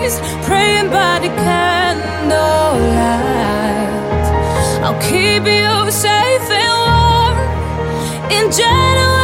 days, praying by the candlelight. I'll keep you safe and warm in January.